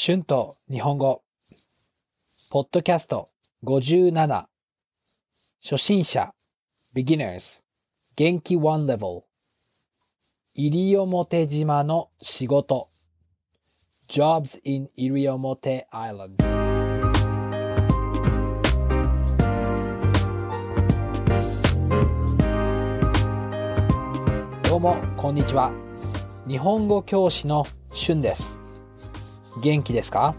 春と日本語ポッドキャスト57初心者 Beginners 元気 One Level 西表島の仕事 Jobs in 西表 Island。 どうもこんにちは。日本語教師の春です。元気ですか？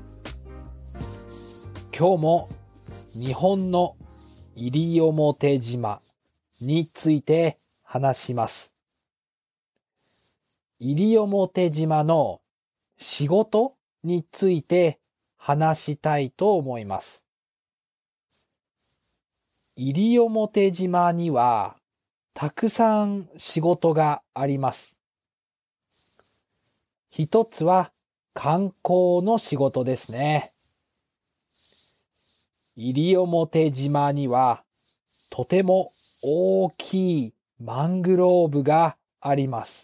今日も日本の西表島について話します。西表島の仕事について話したいと思います。西表島にはたくさん仕事があります。一つは観光の仕事ですね。西表島にはとても大きいマングローブがあります。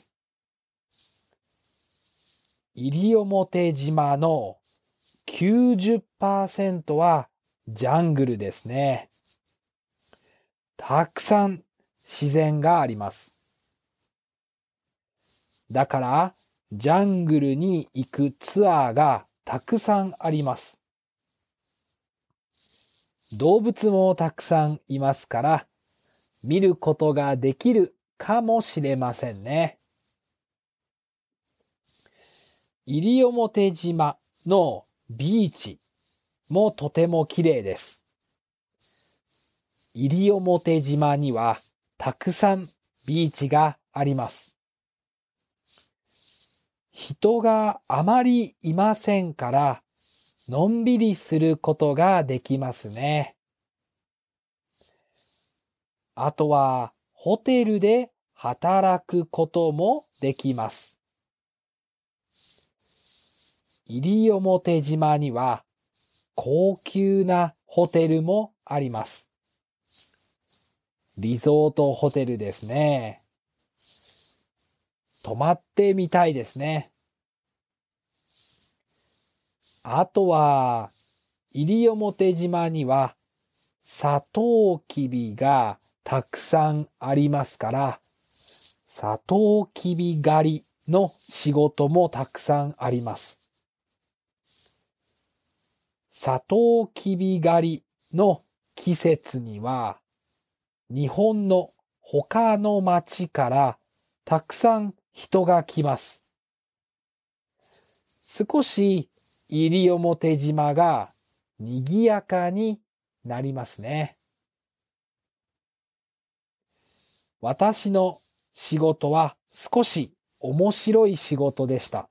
西表島の 90% はジャングルですね。たくさん自然があります。だからジャングルに行くツアーがたくさんあります。動物もたくさんいますから見ることができるかもしれませんね。西表島のビーチもとてもきれいです。西表島にはたくさんビーチがあります。人があまりいませんからのんびりすることができますね。あとはホテルで働くこともできます。西表島には高級なホテルもあります。リゾートホテルですね。泊まってみたいですね。あとは西表島にはサトウキビがたくさんありますからサトウキビ狩りの仕事もたくさんあります。サトウキビ狩りの季節には日本の他の町からたくさん人が来ます。少し西表島が賑やかになりますね。私の仕事は少し面白い仕事でした。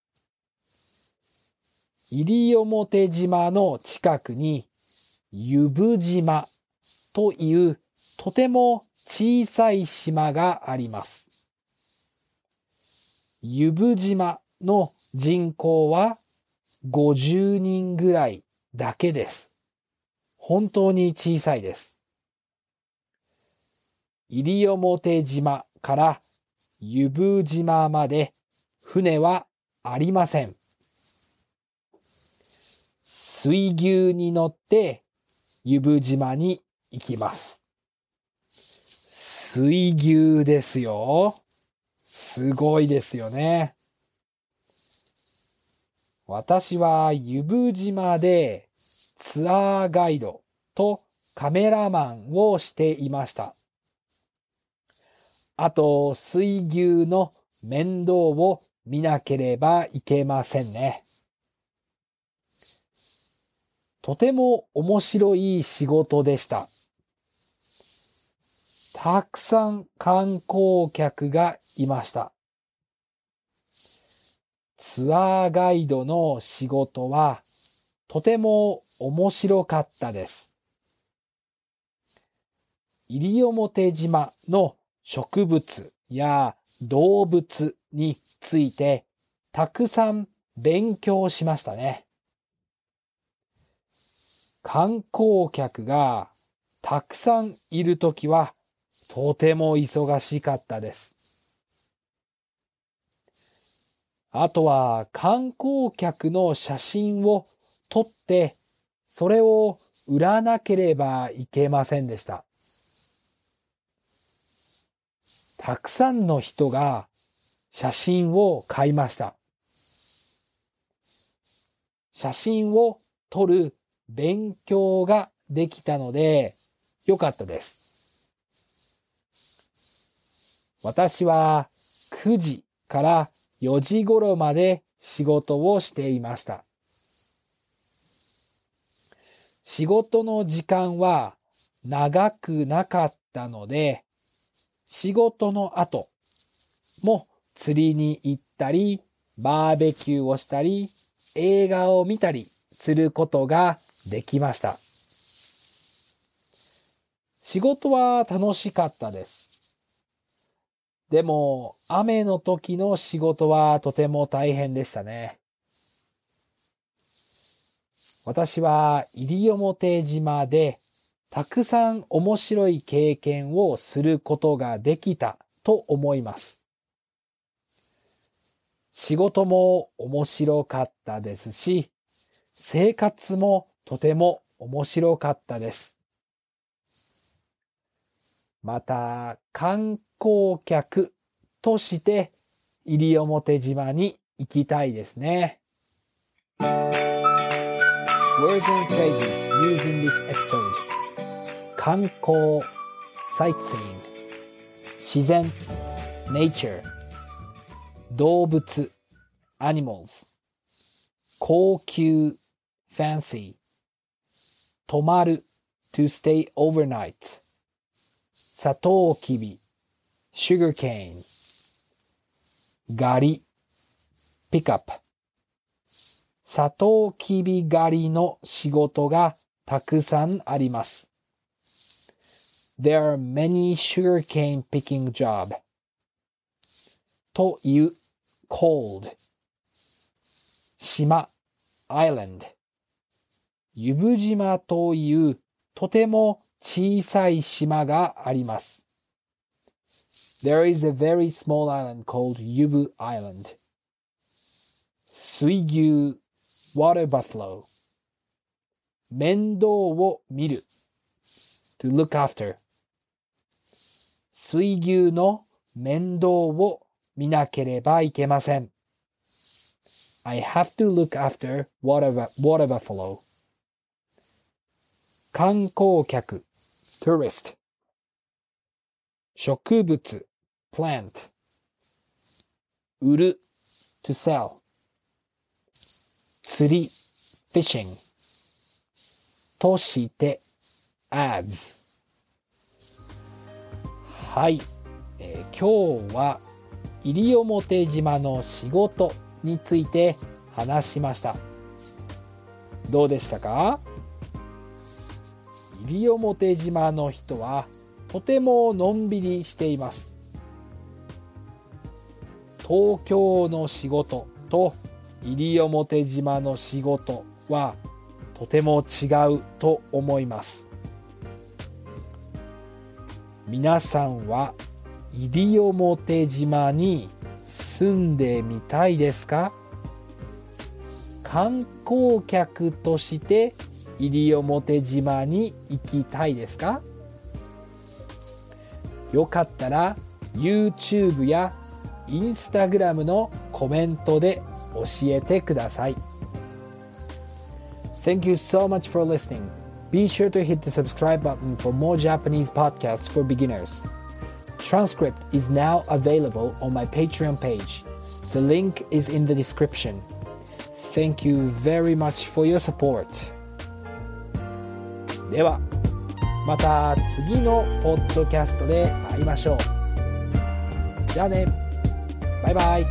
西表島の近くに由布島というとても小さい島があります。由布島の人口は50人ぐらいだけです。本当に小さいです。西表島から由布島まで船はありません。水牛に乗って由布島に行きます。水牛ですよ。すごいですよね。私は由布島でツアーガイドとカメラマンをしていました。あと水牛の面倒を見なければいけませんね。とても面白い仕事でした。たくさん観光客がいました。ツアーガイドの仕事はとても面白かったです。西表島の植物や動物についてたくさん勉強しましたね。観光客がたくさんいるときはとても忙しかったです。 あとは観光客の写真を撮って、それを売らなければいけませんでした。たくさんの人が写真を買いました。写真を撮る勉強ができたので良かったです。私は9時から4時頃まで仕事をしていました。仕事の時間は長くなかったので、仕事の後も釣りに行ったり、バーベキューをしたり、映画を見たりすることができました。仕事は楽しかったです。でも、雨の時の仕事はとても大変でしたね。私は西表島でたくさん面白い経験をすることができたと思います。仕事も面白かったですし、生活もとても面白かったです。また、観光客として西表島に行きたいですね。Words and phrases used in this episode. 観光 sightseeing 自然 nature 動物 animals 高級 fancy 泊まる to stay overnight サトウキビ sugar cane 狩り pick up サトウキビ狩りの仕事がたくさんあります。There are many sugarcane picking jobs. という cold 島 island 由布島というとても小さい島があります。There is a very small island called Yubu Island. 水牛 water buffalo 面倒を見る to look after 水牛の面倒を見なければいけません。I have to look after water buffalo 観光客 tourist 植物 plant 売る to sell 釣り fishing として as はい、今日は西表島の仕事について話しました。どうでしたか？西表島の人はとてものんびりしています。東京の仕事と西表島の仕事はとても違うと思います。皆さんは西表島に住んでみたいですか？観光客として西表島に行きたいですか？よかったら YouTube や Instagram のコメントで教えてください。Thank you so much for listening. Be sure to hit the subscribe button for more Japanese podcasts for beginners. Transcript is now available on my Patreon page. The link is in the description. Thank you very much for your support. では、また次のポッドキャストで会いましょう。じゃあね。バイバイ。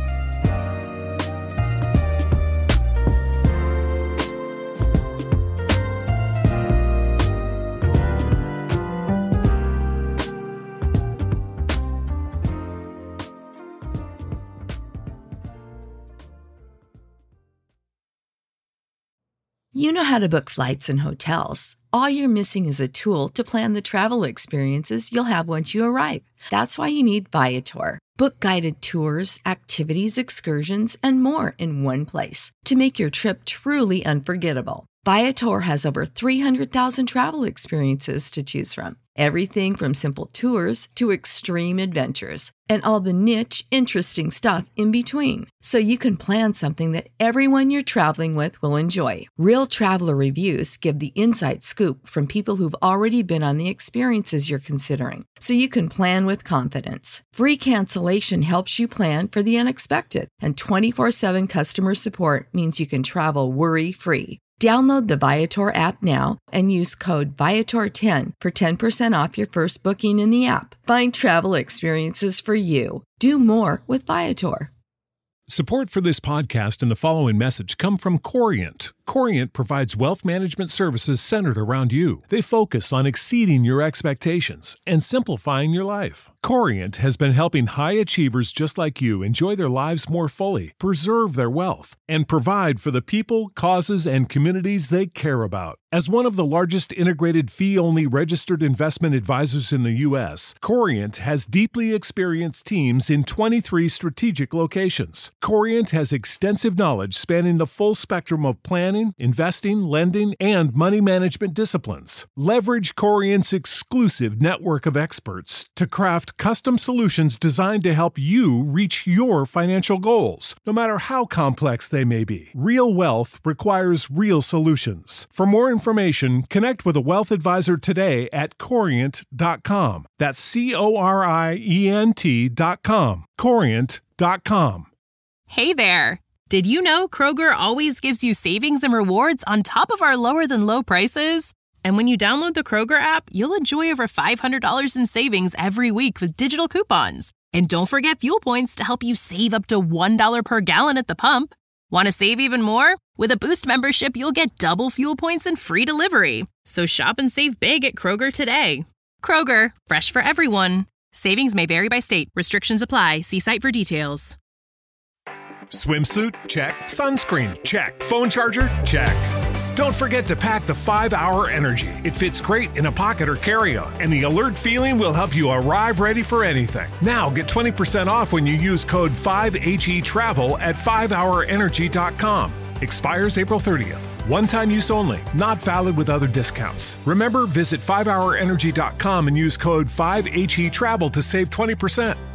You know how to book flights and hotels. All you're missing is a tool to plan the travel experiences you'll have once you arrive. That's why you need Viator. Book guided tours, activities, excursions, and more in one place to make your trip truly unforgettable. Viator has over 300,000 travel experiences to choose from. Everything from simple tours to extreme adventures and all the niche, interesting stuff in between. So you can plan something that everyone you're traveling with will enjoy. Real traveler reviews give the inside scoop from people who've already been on the experiences you're considering. So you can plan with confidence. Free cancellation helps you plan for the unexpected. And 24/7 customer support means you can travel worry-free. Download the Viator app now and use code Viator10 for 10% off your first booking in the app. Find travel experiences for you. Do more with Viator. Support for this podcast and the following message come from Corient. Corient provides wealth management services centered around you. They focus on exceeding your expectations and simplifying your life. Corient has been helping high achievers just like you enjoy their lives more fully, preserve their wealth, and provide for the people, causes, and communities they care about. As one of the largest integrated fee-only registered investment advisors in the U.S., Corient has deeply experienced teams in 23 strategic locations. Corient has extensive knowledge spanning the full spectrum of planning, investing, lending, and money management disciplines. Leverage Corient's exclusive network of experts to craft custom solutions designed to help you reach your financial goals, no matter how complex they may be. Real wealth requires real solutions. For more information, connect with a wealth advisor today at Corient.com. That's Corient.com. Corient.com. Hey there! Did you know Kroger always gives you savings and rewards on top of our lower-than-low prices? And when you download the Kroger app, you'll enjoy over $500 in savings every week with digital coupons. And don't forget fuel points to help you save up to $1 per gallon at the pump. Want to save even more? With a Boost membership, you'll get double fuel points and free delivery. So shop and save big at Kroger today. Kroger, fresh for everyone. Savings may vary by state. Restrictions apply. See site for details. Swimsuit? Check. Sunscreen? Check. Phone charger? Check. Don't forget to pack the 5-Hour Energy. It fits great in a pocket or carry-on, and the alert feeling will help you arrive ready for anything. Now get 20% off when you use code 5HETRAVEL at 5hourenergy.com. Expires April 30th. One-time use only. Not valid with other discounts. Remember, visit 5hourenergy.com and use code 5HETRAVEL to save 20%.